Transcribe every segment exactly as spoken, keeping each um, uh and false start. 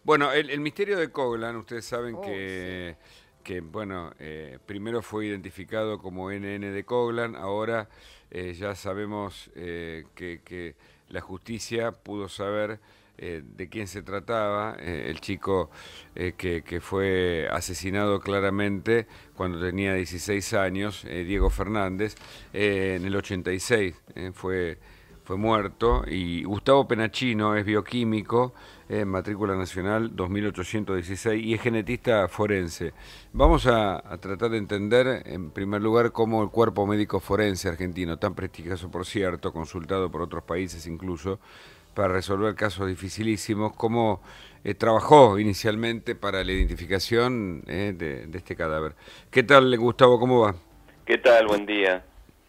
Bueno, el, el misterio de Coglan, ustedes saben Oh, que, sí. que bueno, eh, primero fue identificado como N N de Coglan, ahora eh, ya sabemos eh, que, que la justicia pudo saber eh, de quién se trataba, eh, el chico eh, que, que fue asesinado claramente cuando tenía dieciséis años, eh, Diego Fernández, eh, en el ochenta y seis, eh, fue fue muerto, y Gustavo Penachino es bioquímico, eh, matrícula nacional dos mil ochocientos dieciséis, y es genetista forense. Vamos a, a tratar de entender, en primer lugar, cómo el cuerpo médico forense argentino, tan prestigioso por cierto, consultado por otros países incluso, para resolver casos dificilísimos, cómo eh, trabajó inicialmente para la identificación eh, de, de este cadáver. ¿Qué tal, Gustavo? ¿Cómo va? ¿Qué tal? Buen día.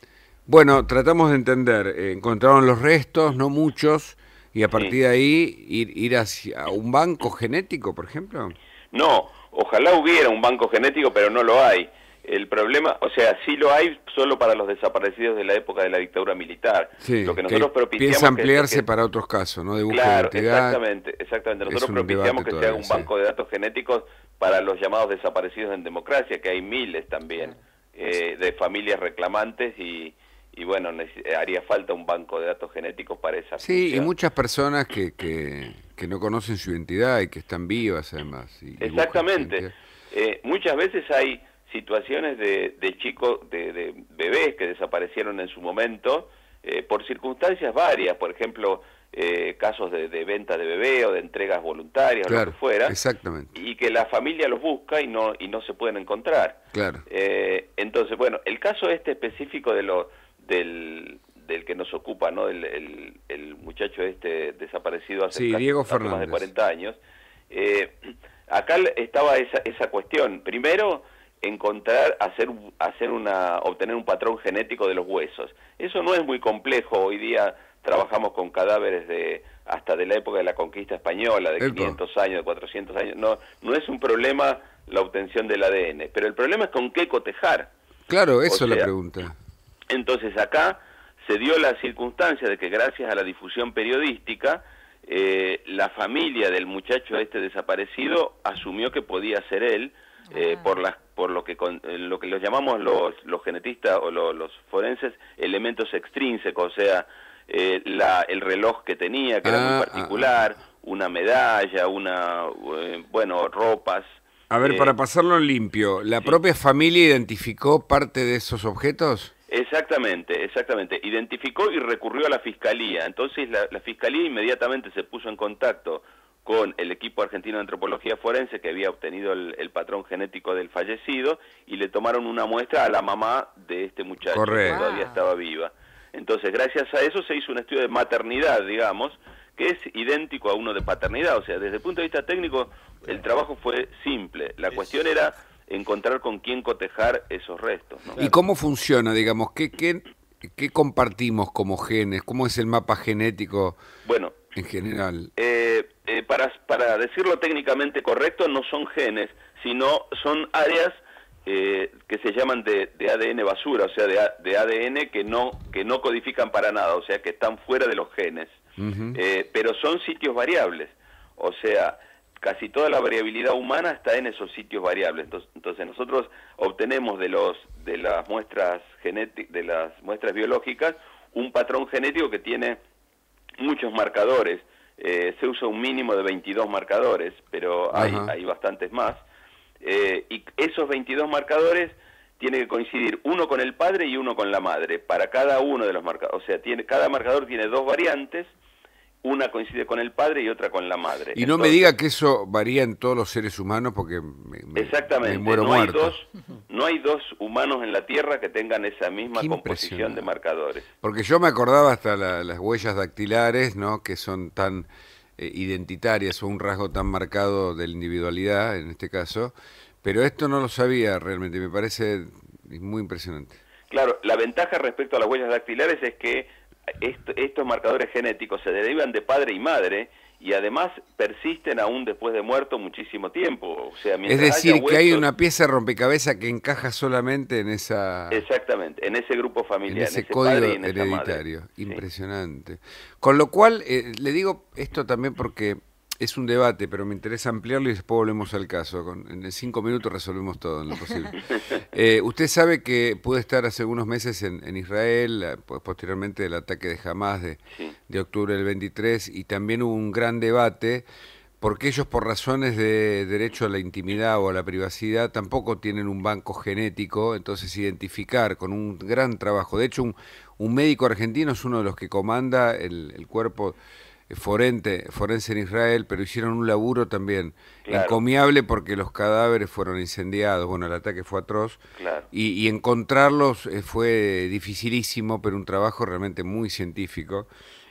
Bueno, tratamos de entender, eh, encontraron los restos, no muchos, y a Sí. partir de ahí ir, ir hacia un banco genético, por ejemplo. No, ojalá hubiera un banco genético, pero no lo hay. El problema, o sea, sí lo hay solo para los desaparecidos de la época de la dictadura militar. Sí, Lo que que nosotros propiciamos piensa que, ampliarse que, para otros casos, ¿no? De búsqueda claro, de identidad. exactamente, exactamente. Es Nosotros un propiciamos debate que se haga todavía, un sí. banco de datos genéticos para los llamados desaparecidos en democracia, que hay miles también, eh, de familias reclamantes y, y bueno, haría falta un banco de datos genéticos para esa Sí, y función. muchas personas que, que, que no conocen su identidad y que están vivas además. Y, y buscan su Exactamente. identidad. Eh, muchas veces hay situaciones de, de chicos, de, de bebés que desaparecieron en su momento eh, por circunstancias varias, por ejemplo, eh, casos de, de venta de bebé o de entregas voluntarias o lo Claro, que fuera, exactamente. y que la familia los busca y no y no se pueden encontrar. Claro. Eh, entonces, bueno, el caso este específico de lo del del que nos ocupa, ¿no? El, el, el muchacho este desaparecido hace, Sí, casi, Diego hace más de Fernández. cuarenta años. Eh, acá estaba esa, esa cuestión. Primero, encontrar, hacer, hacer una, obtener un patrón genético de los huesos. Eso no es muy complejo. Hoy día trabajamos con cadáveres de hasta de la época de la conquista española, de Epa. quinientos años, de cuatrocientos años. No, no es un problema la obtención del A D N, pero el problema es con qué cotejar. Claro, eso O es la sea, pregunta. entonces acá se dio la circunstancia de que gracias a la difusión periodística, eh, la familia del muchacho este desaparecido asumió que podía ser él, eh, Ah. por las por lo que con, eh, lo que los llamamos los los genetistas o lo, los forenses elementos extrínsecos, o sea, eh, la, el reloj que tenía, que era Ah, muy ah, particular, ah. una medalla, una eh, bueno, ropas. A ver, eh, para pasarlo en limpio, ¿la sí. propia familia identificó parte de esos objetos? Exactamente, exactamente. Identificó y recurrió a la Fiscalía. Entonces la, la Fiscalía inmediatamente se puso en contacto con el equipo argentino de antropología forense que había obtenido el, el patrón genético del fallecido y le tomaron una muestra a la mamá de este muchacho Correcto. que todavía Wow. estaba viva. Entonces, gracias a eso se hizo un estudio de maternidad, digamos, que es idéntico a uno de paternidad. O sea, desde el punto de vista técnico, el trabajo fue simple. La cuestión era encontrar con quién cotejar esos restos, ¿no? ¿Y cómo funciona, digamos? ¿Qué, qué, qué compartimos como genes? ¿Cómo es el mapa genético Bueno, en general? eh, eh, para, para decirlo técnicamente correcto, no son genes, sino son áreas eh, que se llaman de, de A D N basura, o sea, de, A- de A D N que no, que no codifican para nada, o sea, que están fuera de los genes. Ujú. Eh, pero son sitios variables, o sea, casi toda la variabilidad humana está en esos sitios variables. Entonces, entonces nosotros obtenemos de los de las muestras genéticas, de las muestras biológicas, un patrón genético que tiene muchos marcadores. Eh, se usa un mínimo de veintidós marcadores, pero hay, Ajá. hay bastantes más. Eh, y esos veintidós marcadores tienen que coincidir uno con el padre y uno con la madre. Para cada uno de los marcadores, o sea, tiene, cada marcador tiene dos variantes. Una coincide con el padre y otra con la madre. Y no me Entonces, diga que eso varía en todos los seres humanos porque me, me- exactamente, me muero no hay muerto. dos, no hay dos humanos en la Tierra que tengan esa misma Qué composición impresionante. de marcadores. Porque yo me acordaba hasta la- las huellas dactilares, ¿no? Que son tan eh, identitarias o un rasgo tan marcado de la individualidad, en este caso. Pero esto no lo sabía realmente, me parece muy impresionante. Claro, la ventaja respecto a las huellas dactilares es que est- estos marcadores genéticos se derivan de padre y madre y además persisten aún después de muerto muchísimo tiempo. O sea, Es mientras decir, haya que hay huesos- una pieza de rompecabezas que encaja solamente en esa... Exactamente, en ese grupo En familiar, ese en ese código padre y en esa madre. hereditario, Sí. impresionante. Con lo cual, eh, le digo esto también porque es un debate, pero me interesa ampliarlo y después volvemos al caso. Con, en cinco minutos resolvemos todo en lo posible. eh, usted sabe que pude estar hace algunos meses en, en Israel, pues, posteriormente del ataque de Hamás de, Sí. de octubre del veintitrés, y también hubo un gran debate, porque ellos por razones de derecho a la intimidad o a la privacidad tampoco tienen un banco genético, entonces identificar con un gran trabajo. De hecho, un, un médico argentino es uno de los que comanda el, el cuerpo forense, forense en Israel, pero hicieron un laburo también Claro. encomiable porque los cadáveres fueron incendiados, bueno, el ataque fue atroz, Claro. y, y encontrarlos eh, fue dificilísimo, pero un trabajo realmente muy científico.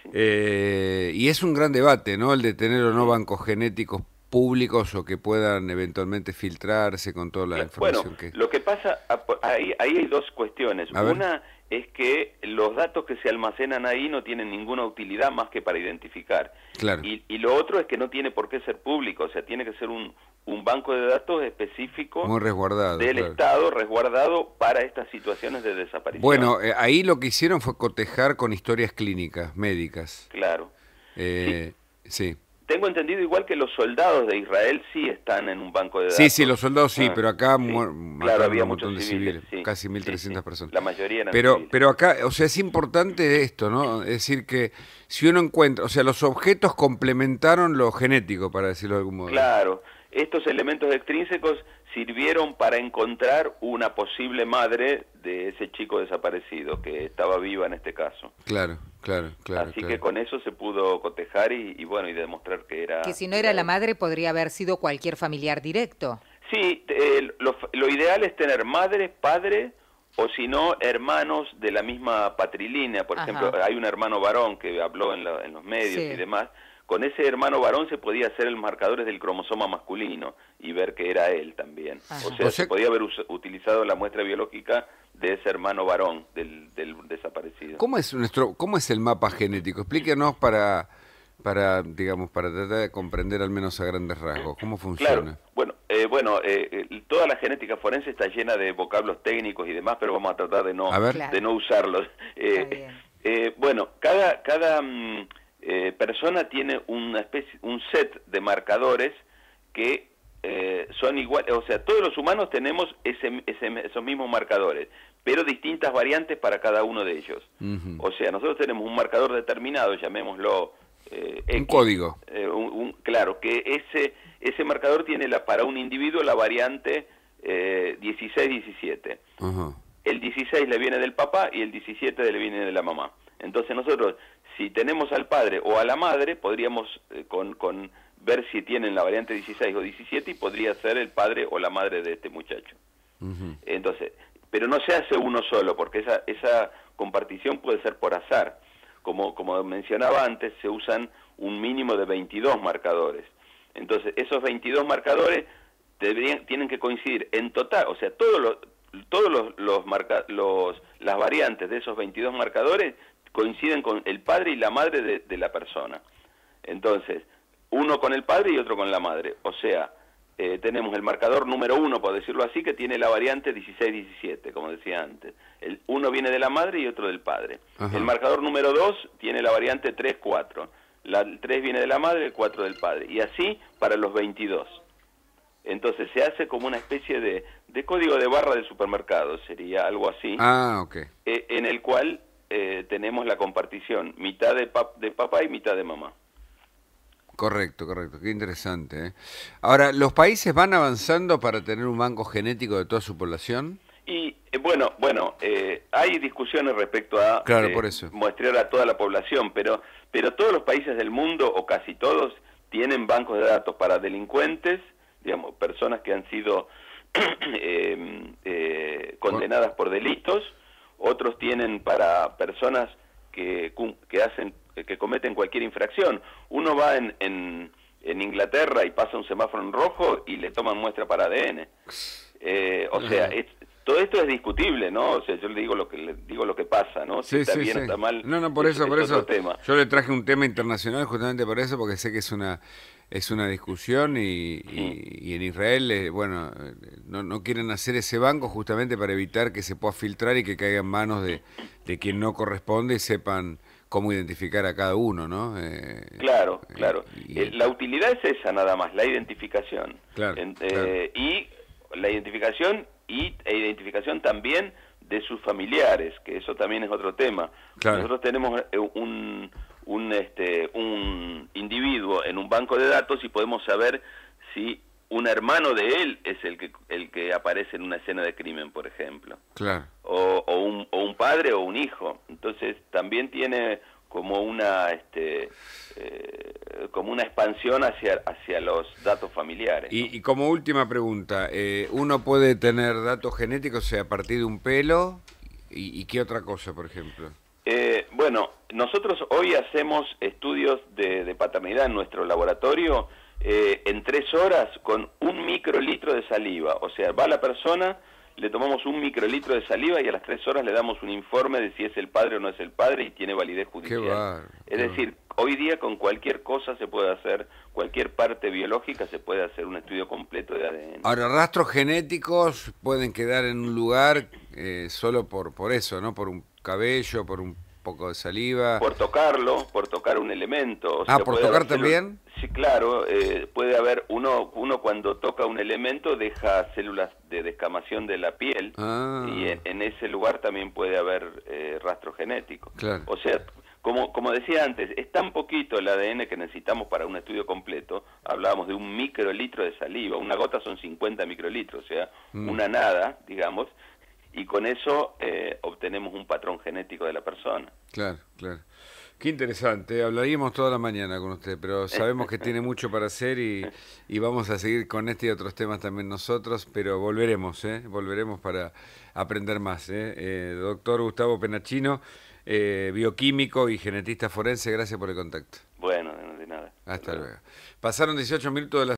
Eh, y es un gran debate, ¿no? El de tener o no bancos genéticos públicos o que puedan eventualmente filtrarse con toda la Bueno, información que... lo que pasa, ahí, ahí hay dos cuestiones. A ver. Una es que los datos que se almacenan ahí no tienen ninguna utilidad más que para identificar. Claro. Y, y lo otro es que no tiene por qué ser público, o sea, tiene que ser un, un banco de datos específico Muy resguardado, del claro. Estado, resguardado para estas situaciones de desaparición. Bueno, eh, ahí lo que hicieron fue cotejar con historias clínicas, médicas. Claro. Eh, sí. sí. Tengo entendido igual que los soldados de Israel sí están en un banco de datos. Sí, sí, los soldados sí, Ah, pero acá sí. mu- Claro, mataron había un montón de muchos civiles, civiles, sí, casi mil sí, trescientas sí. personas. La mayoría eran pero, civiles. pero acá, o sea, es importante esto, ¿no? Es decir, que si uno encuentra, o sea, los objetos complementaron lo genético, para decirlo de algún modo. Claro, estos elementos extrínsecos sirvieron para encontrar una posible madre de ese chico desaparecido, que estaba viva en este caso. Claro, claro, claro. Así claro. que con eso se pudo cotejar y, y bueno, y demostrar que era... Que si no era la madre, podría haber sido cualquier familiar directo. Sí, eh, lo, lo ideal es tener madre, padre, o si no, hermanos de la misma patrilínea. Por Ajá. ejemplo, hay un hermano varón que habló en, la, en los medios Sí. y demás. Con ese hermano varón se podía hacer el marcadores del cromosoma masculino y ver que era él también. Ajá. O sea, O sea- se podía haber us- utilizado la muestra biológica de ese hermano varón del, del desaparecido. ¿Cómo es nuestro, cómo es el mapa genético? Explíquenos para, para, digamos, para tratar de comprender al menos a grandes rasgos. ¿Cómo funciona? Claro, bueno, eh, bueno eh, eh, toda la genética forense está llena de vocablos técnicos y demás, pero vamos a tratar de no, A ver. Claro. de no usarlos. Eh, Está bien. eh, bueno, cada, cada mm, eh, persona tiene una especie, un set de marcadores que eh, son iguales, o sea, todos los humanos tenemos ese, ese- esos mismos marcadores, pero distintas variantes para cada uno de ellos. Ujú. O sea, nosotros tenemos un marcador determinado, llamémoslo eh, Un X, código. eh, un- un- claro, que ese ese marcador tiene la, para un individuo la variante eh, dieciséis diecisiete. Ajá. El dieciséis le viene del papá y el diecisiete le viene de la mamá. Entonces nosotros, si tenemos al padre o a la madre, podríamos eh, con, con ver si tienen la variante dieciséis o diecisiete y podría ser el padre o la madre de este muchacho. Ujú. Entonces, pero no se hace uno solo, porque esa, esa compartición puede ser por azar. Como, como mencionaba antes, se usan un mínimo de veintidós marcadores. Entonces, esos veintidós marcadores deberían, tienen que coincidir en total, o sea, todos los, todos los, los, marca, los las variantes de esos veintidós marcadores coinciden con el padre y la madre de, de la persona. Entonces, uno con el padre y otro con la madre. O sea, eh, tenemos el marcador número uno, por decirlo así, que tiene la variante dieciséis diecisiete, como decía antes. El uno viene de la madre y otro del padre. Ajá. El marcador número dos tiene la variante tres cuatro. La, el tres viene de la madre, el cuatro del padre. Y así para los veintidós. Entonces se hace como una especie de, de código de barra del supermercado, sería algo así, Ah, ok. eh, en el cual eh, tenemos la compartición, mitad de, pap de papá y mitad de mamá. Correcto, correcto. Qué interesante. ¿eh? Ahora, ¿los países van avanzando para tener un banco genético de toda su población? Y eh, bueno, bueno, eh, hay discusiones respecto a Claro, eh, por eso. muestrear a toda la población, pero, pero todos los países del mundo, o casi todos, tienen bancos de datos para delincuentes, digamos, personas que han sido eh, eh, condenadas por delitos, otros tienen para personas que, cum- que hacen, que cometen cualquier infracción. Uno va en, en, en Inglaterra y pasa un semáforo en rojo y le toman muestra para A D N. Eh, o sea, es, todo esto es discutible, ¿no? O sea, yo le digo lo que le digo lo que pasa, ¿no? Si Sí, está sí, bien sí. o está mal. No, no, por es- eso, es por otro eso. tema. Yo le traje un tema internacional justamente por eso, porque sé que es una es una discusión y, y, y en Israel, eh, bueno, eh, no, no quieren hacer ese banco justamente para evitar que se pueda filtrar y que caiga en manos de, de quien no corresponde y sepan cómo identificar a cada uno, ¿no? Eh, claro, claro. Y, eh, la utilidad es esa nada más, la identificación. Claro, en, claro. Eh, y la identificación y e identificación también de sus familiares, que eso también es otro tema. Claro. Nosotros tenemos un, un, este, un individuo en un banco de datos y podemos saber si un hermano de él es el que el que aparece en una escena de crimen, por ejemplo. Claro. O, o, un, o un padre o un hijo. Entonces también tiene como una este eh, como una expansión hacia hacia los datos familiares, ¿no? Y, y como última pregunta, eh, ¿uno puede tener datos genéticos, o sea, a partir de un pelo? ¿Y, y qué otra cosa, por ejemplo? Eh, bueno, nosotros hoy hacemos estudios de, de paternidad en nuestro laboratorio eh, en tres horas con un microlitro de saliva. O sea, va la persona, le tomamos un microlitro de saliva y a las tres horas le damos un informe de si es el padre o no es el padre y tiene validez judicial. Qué bar, es qué decir, hoy día con cualquier cosa se puede hacer, cualquier parte biológica se puede hacer un estudio completo de A D N. Ahora, rastros genéticos pueden quedar en un lugar eh, solo por, por eso, ¿no? Por un cabello, por un poco de saliva. Por tocarlo, por tocar un elemento. O ah, sea, ¿por puede tocar haber celu- también? Sí, claro, eh, puede haber, uno uno cuando toca un elemento deja células de descamación de la piel Ah. y en, en ese lugar también puede haber eh, rastro genético. Claro. O sea, como, como decía antes, es tan poquito el A D N que necesitamos para un estudio completo, hablábamos de un microlitro de saliva, una gota son cincuenta microlitros, o sea, Mm. una nada, digamos, y con eso eh, obtenemos un patrón genético de la persona. Claro, claro. Qué interesante, hablaríamos toda la mañana con usted, pero sabemos que tiene mucho para hacer y, y vamos a seguir con este y otros temas también nosotros, pero volveremos, ¿eh? Volveremos para aprender más. ¿eh? Eh, doctor Gustavo Penachino, eh, bioquímico y genetista forense, gracias por el contacto. Bueno, de nada. Hasta luego. Pasaron dieciocho minutos de las